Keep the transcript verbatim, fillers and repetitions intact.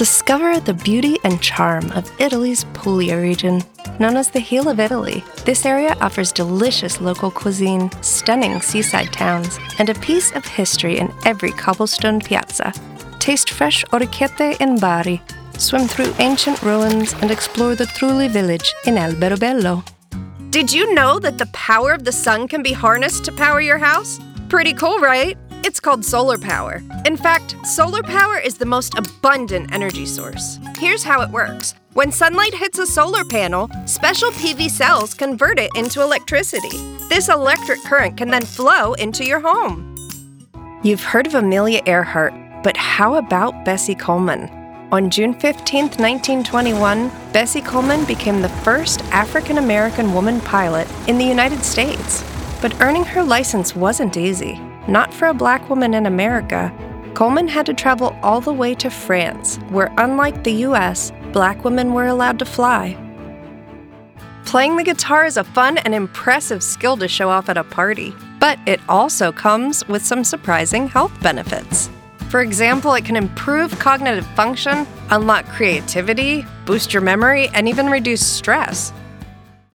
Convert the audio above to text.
Discover the beauty and charm of Italy's Puglia region, known as the Heel of Italy. This area offers delicious local cuisine, stunning seaside towns, and a piece of history in every cobblestone piazza. Taste fresh orecchiette in Bari, swim through ancient ruins, and explore the Trulli village in Alberobello. Did you know that the power of the sun can be harnessed to power your house? Pretty cool, right? It's called solar power. In fact, solar power is the most abundant energy source. Here's how it works. When sunlight hits a solar panel, special P V cells convert it into electricity. This electric current can then flow into your home. You've heard of Amelia Earhart, but how about Bessie Coleman? On June fifteenth, nineteen twenty-one, Bessie Coleman became the first African-American woman pilot in the United States. But earning her license wasn't easy. Not for a black woman in America. Coleman had to travel all the way to France, where unlike the U S, black women were allowed to fly. Playing the guitar is a fun and impressive skill to show off at a party, but it also comes with some surprising health benefits. For example, it can improve cognitive function, unlock creativity, boost your memory, and even reduce stress.